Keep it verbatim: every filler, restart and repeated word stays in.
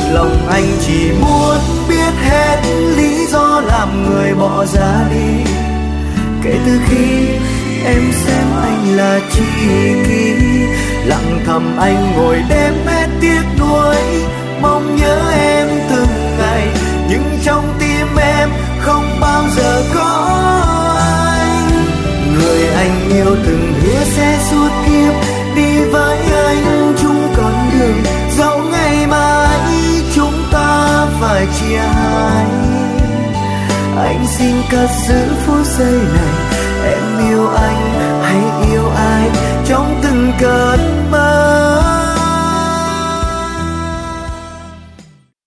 Lòng anh chỉ muốn biết hết lý do làm người bỏ ra đi. Kể từ khi em xem anh là tri kỷ, lặng thầm anh ngồi đêm hết tiếc nuối, mong nhớ em từng ngày, nhưng trong tim em không bao giờ có anh. Người anh yêu từng hứa sẽ suốt kiếp đi với anh chung con đường, dẫu ngày mai chúng ta phải chia hai. Anh xin cất giữ phút giây này, em yêu anh hay yêu